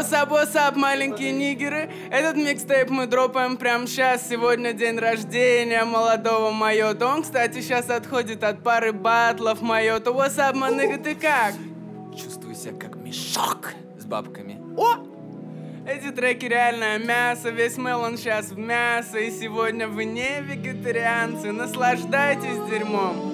What's up, маленькие нигеры. Этот микстейп мы дропаем прямо сейчас. Сегодня день рождения молодого Майота. Он, кстати, сейчас отходит от пары батлов Майота. What's up, my nigga, ты как? Чувствую себя как мешок с бабками. О! Эти треки реальное мясо. Весь мелон сейчас в мясо. И сегодня вы не вегетарианцы. Наслаждайтесь дерьмом.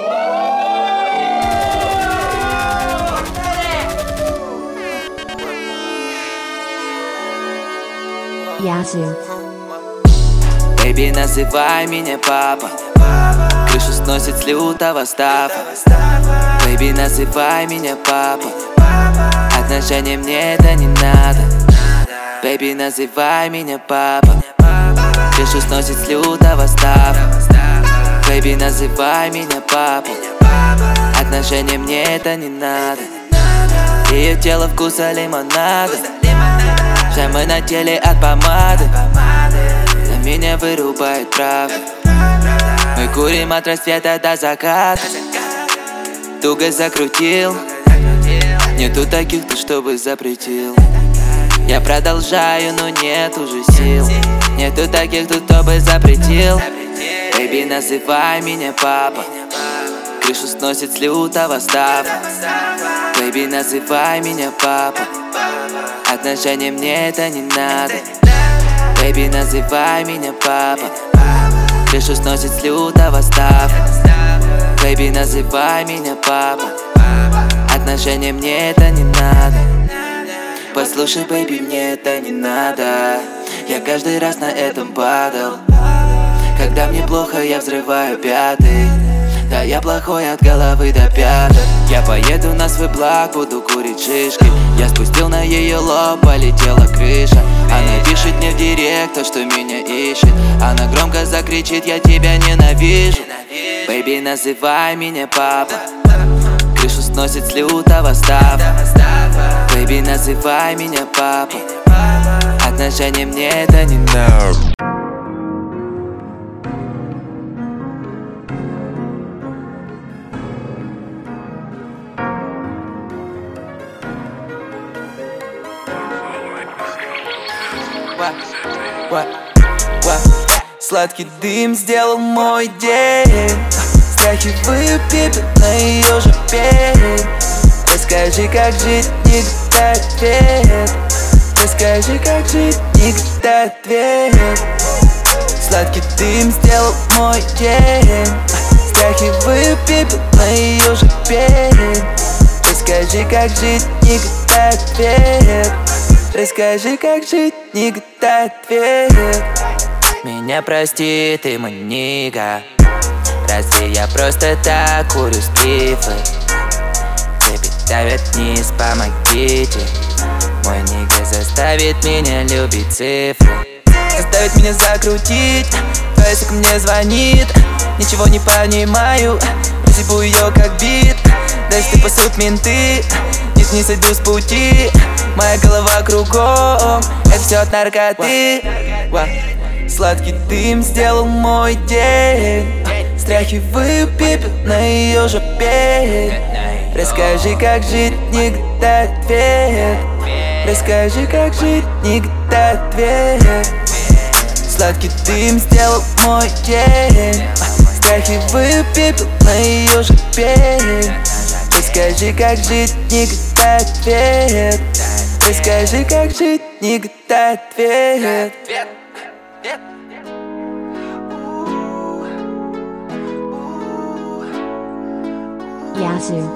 Yazoo. Baby, называй меня папа. Крышу сносит с лютого стафа. Baby, называй меня папа. Отношения мне это не надо. Baby, называй меня папа. Крышу сносит с лютого стафа. Baby, называй меня папа. Отношения мне это не надо. Ее тело вкуса лимонада. Шрамы на теле от помады. На меня вырубает правда. Мы курим от рассвета до заката. Туго закрутил. Нету таких, кто чтобы запретил. Я продолжаю, но нет уже сил. Нету таких, кто бы запретил. Baby, называй меня папа. Крышу сносит с лютого стафа. Baby, называй меня папа. Отношения мне это не надо. Baby, называй меня папа. Крышу сносит с лютого стафа. Baby, называй меня папа. Отношения мне это не надо. Послушай, baby, мне это не надо. Я каждый раз на этом падал. Когда мне плохо, я взрываю пятый. Да, я плохой от головы до пяток. Я поеду на свой блок, буду курить шишки. Я спустил на ее лоб, полетела крыша. Она пишет мне в директ то, что меня ищет. Она громко закричит, я тебя ненавижу. Baby, называй меня папа. Крышу сносит с лютого стафа. Baby, называй меня папа. Отношения мне это не надо. Сладкий дым сделал мой день. Стряхиваю пепел на ее же пень. Расскажи, как жить, никогда ответ. Расскажи, как жить, никогда ответ. Сладкий дым сделал мой день. Стряхиваю пепел на ее же пень. Расскажи, как жить, никогда ответ. Расскажи, как жить, никогда ответ. Меня прости, ты мой нига. Разве я просто так курю стрифы? Baby, давят вниз, помогите. Мой нига заставит меня любить цифры. Заставит меня закрутить. Твоя сука мне звонит. Ничего не понимаю. Разъебу ее как бит. Дальше ты посылают менты. Нет, не сойду с пути. Моя голова кругом. Это все от наркоты. Сладкий дым сделал мой день. Стряхиваю пепел на ее же пень. Расскажи, как жить, никогда ответ. Расскажи, как жить, никогда ответ. Сладкий дым сделал мой день. Стряхиваю пепел на ее же пень. Расскажи, как жить, никогда ответ. Расскажи, как жить, никогда ответ. Yazoo.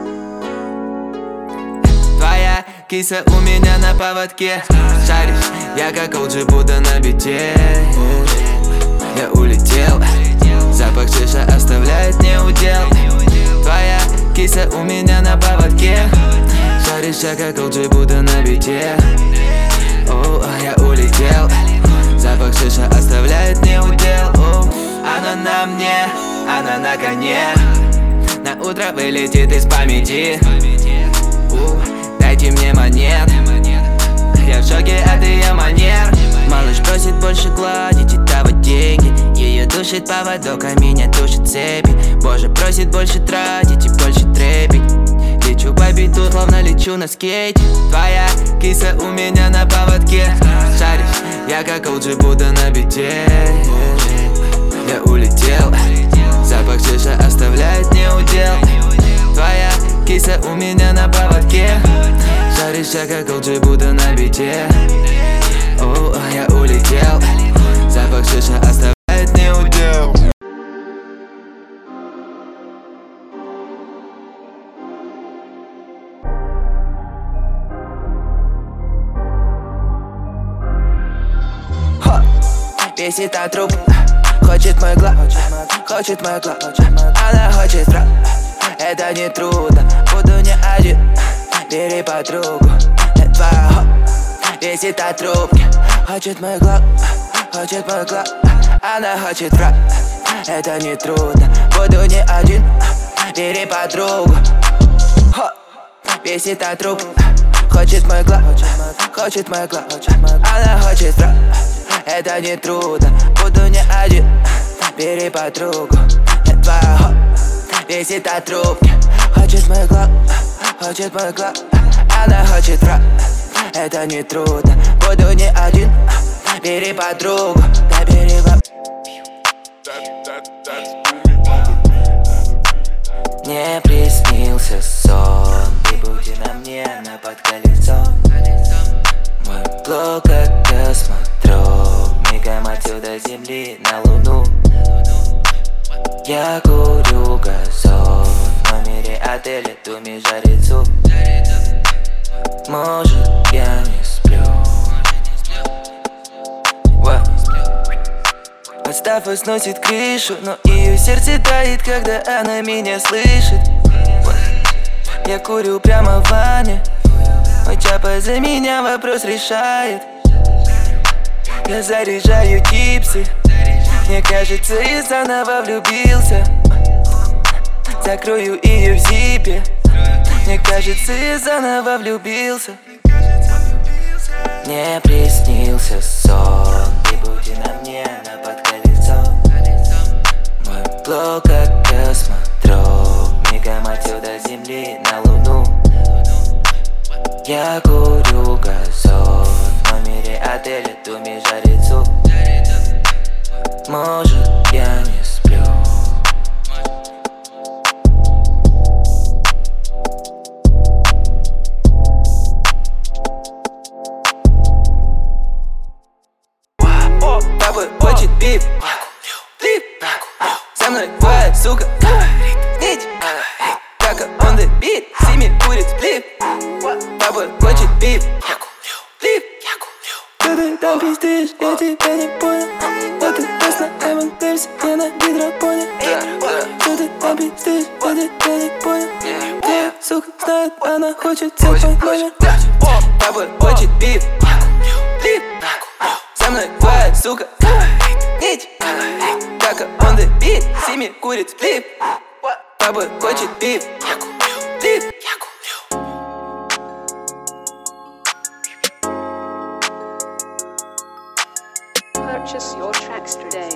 Твоя киса у меня на поводке. Шаришь, я как OG Будда на бите. Я улетел. Запах шиша оставляет мне удел. Твоя киса у меня на поводке. Шаришь, я как OG Будда на бите. Я улетел. Запах шиша оставляет мне удел. Она на мне, она на коне. На утро вылетит из памяти. Дайте мне монет. Я в шоке от ее манер. Малыш просит больше гладить и давать деньги. Ее душит поводок, а меня душит цепи. Боже, просит больше тратить и больше трепить. Лечу по биту, словно лечу на скейте. Твоя киса у меня на поводке. Шаришь, я как OG Будда на бите. Я улетел, запах шиша оставляет неудел. Твоя киса у меня на поводке. Шаришь, я как OG Будда на бите. О, я улетел, запах шиша оставляет неудел. Весит от труп, хочет мой глаз, хочет мой глаз. Она хочет раб, это не трудно. Буду не один, бери подругу. Твоя весит от трубки, хочет мой глаз, хочет мой глаз. Она хочет раб, это не трудно. Буду не один, бери подругу. Весит от трубки, хочет мой глаз, хочет мой глаз. Она хочет раб, это не трудно, буду не один, бери подругу. Твоя весит от трубки, хочет мой глаз, хочет мой глаз. Она хочет раб, это не трудно, буду не один, бери подругу. Да бери Мне приснился сон, ты будь на мне на под колесом. Мой блог как космодром, мигаем отсюда земли на луну. Я курю газон, в номере отеля думи жарицу. Может, я не сплю. Подстава сносит крышу, но ее сердце тает, когда она меня слышит. Я курю прямо в ванне, мой чапа за меня вопрос решает. Я заряжаю чипсы, мне кажется, я заново влюбился. Закрою ее в зипе, мне кажется, я заново влюбился. Мне приснился сон, ты будь на мне на под колесом. Мой блог как космодром, мигаем отсюда земли на луну. Я курю газон, в номере отеля думи жарицу. Может, я не сплю. Папа хочет пип, флип. Со мной твоя сука нить, как он the beat, семи курит сплип. Папа хочет пип, флип. Что ты там пиздишь, я тебя не понял. Вот ты раз на M&M's, я на гидропоне. Что ты там пиздишь, я тебя не понял. Твоя сука знает, она хочет взять мой номер. Папа хочет пип, флип. Со мной твоя сука нить, как он the beat, семи курит сплип. Папа хочет пип, флип. Purchase your tracks today.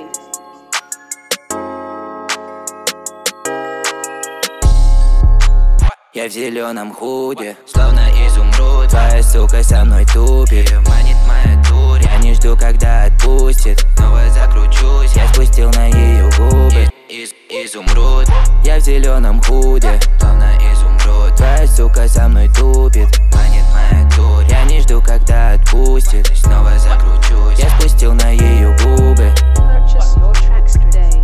Я в зеленом худе, словно изумруд. Твоя сука со мной тупит, ее манит моя дурь. Я не жду, когда отпустит, снова закручусь. Я спустил на ее губы изумруд. Я в зеленом худе, словно изумруд. Твоя сука со мной тупит, манит моя дурь. Я не жду, когда отпустит, снова закручусь. Я спустил на ее губы. Purchase your tracks today.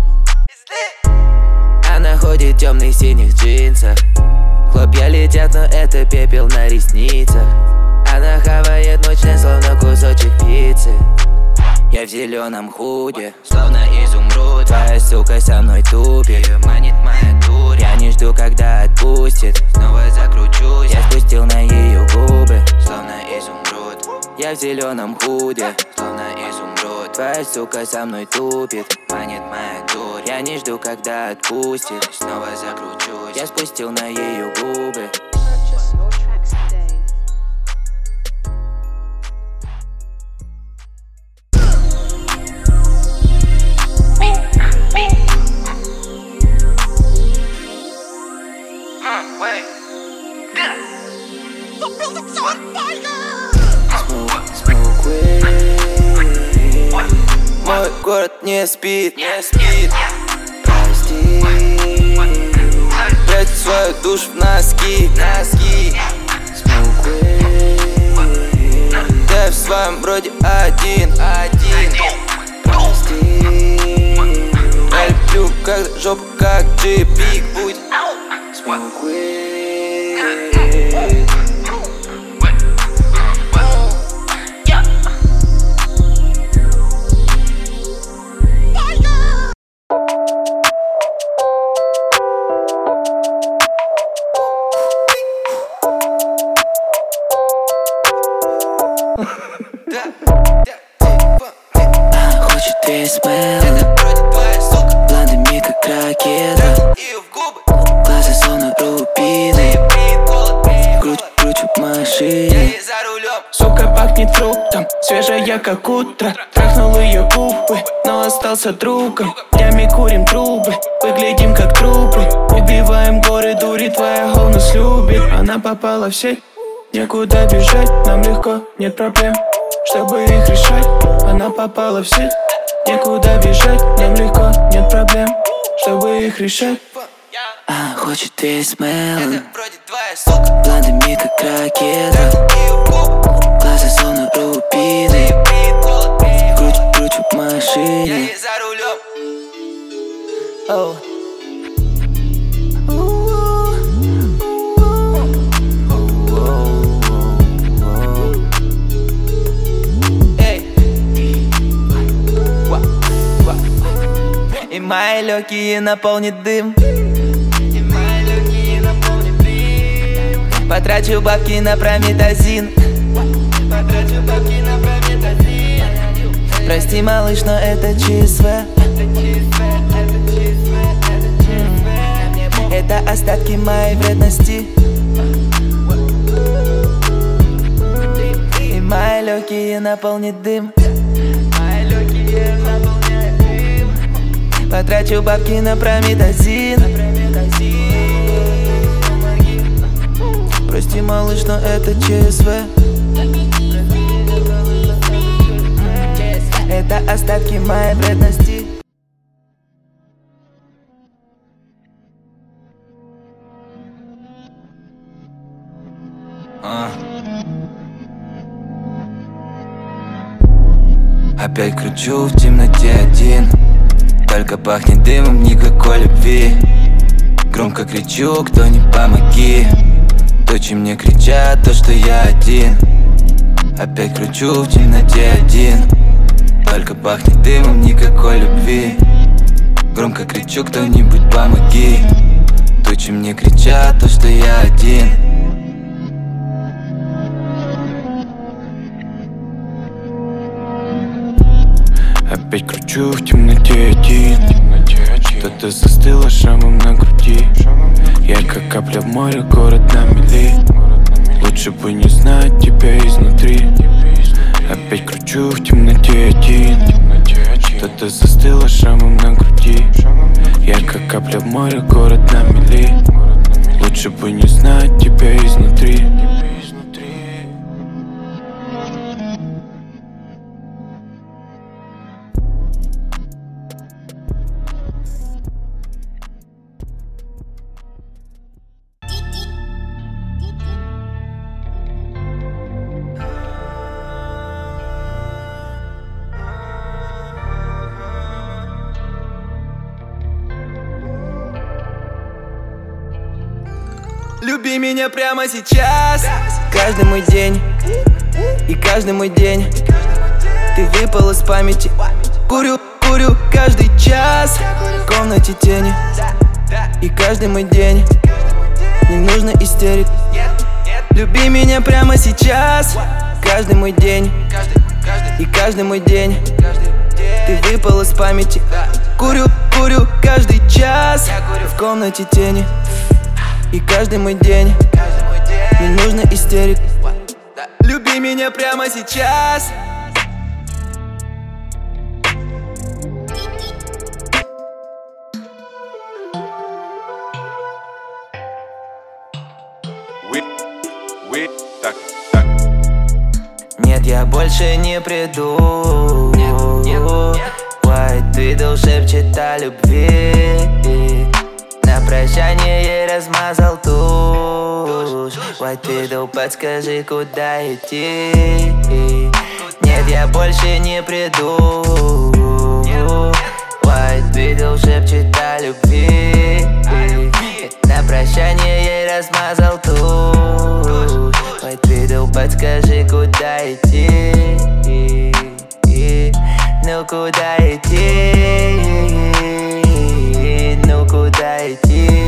Она ходит в темных синих джинсах. Хлопья летят, но это пепел на ресницах. Она хавает мой член, словно кусочек пиццы. Я в зеленом худе, словно изумруд. Твоя сука со мной тупит, ее манит моя дурь. Я не жду, когда отпустит, снова закручусь. Я спустил на ее губы, словно изумруд. Я в зеленом худе, словно изумруд. Твоя сука со мной тупит, манит моя дурь. Я не жду, когда отпустит, снова закручусь. Я спустил на ее губы. Purchase your tracks today. город не спит. Прости, прячь свою душу в носки. Smoke weed. Я в своем роде один. Прости, я люблю, когда жопа как джипик будет. Smoke weed. Хочет весь смелый, блондами как ракета, глаза словно рубины, кручу в машине. Сука пахнет фруктом, свежая как утро. Трахнул ее губы, но остался другом. Днями курим трубы, выглядим как трупы. Убиваем горы, дури, твоя гол нас любит. Она попала в сеть, некуда бежать. Нам легко, нет проблем, чтобы их решать. Она попала в сеть, некуда бежать. Нам легко, нет проблем, чтобы их решать. Хочет весь смелый, блондами как ракета, глаза словно рубины, кручу в машине. И мои легкие наполнит дым. Потрачу бабки на прометазин. Прости, малыш, но это ЧСВ. Это остатки моей вредности. И мои легкие наполнит дым. Потрачу бабки на прометазин. Прости, малыш, но это ЧСВ. Это остатки моей вредности. Опять кручу в темноте один. Только пахнет дымом, никакой любви. Громко кричу, кто-нибудь помоги. Тучи мне кричат, то что я один. Опять кручу в темноте один. Только пахнет дымом, никакой любви. Громко кричу, кто-нибудь помоги. Тучи мне кричат, то что я один. Опять кручу в темноте один. Что-то застыло шрамом на груди. Я как капля в море, город на мели. Лучше бы не знать тебя изнутри. Опять кручу в темноте один. Что-то застыло шрамом на груди. Я как капля в море, город на мели. Лучше бы не знать тебя изнутри. Люби меня прямо сейчас. Каждый мой день и каждый мой день. Ты выпал из памяти. Курю каждый час в комнате тени. И каждый мой день. Не нужно истерик. Люби меня прямо сейчас. Каждый мой день и каждый мой день. Ты выпал из памяти. Курю каждый час в комнате тени. И каждый мой день. Не нужно истерик. Люби меня прямо сейчас. Нет, я больше не приду. White Widow шепчет о любви. На прощание ей размазал тушь. White Widow, подскажи, куда идти. Нет, я больше не приду. White Widow шепчет о любви. На прощание ей размазал тушь. White Widow, подскажи, куда идти. Ну куда идти? Ну куда идти?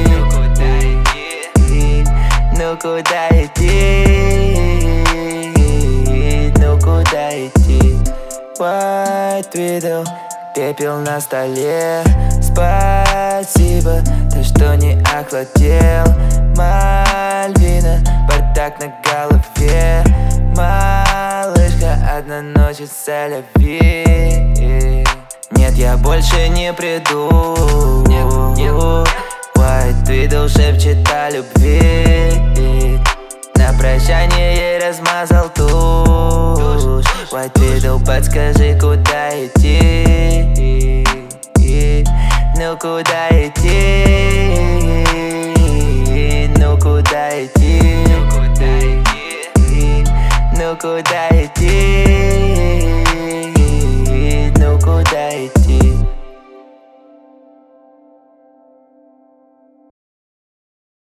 Ну куда идти? Ну куда идти? White Widow, пепел на столе. Спасибо, то что не охладел. Мальвина, бардак на голове. Малышка, одна ночь в Сель-Авив. Нет, я больше не приду. White Widow шепчет о любви. На прощание ей размазал тушь. White Widow, подскажи, куда идти. Ну куда идти? Ну куда идти? Ну куда идти? Ну куда идти?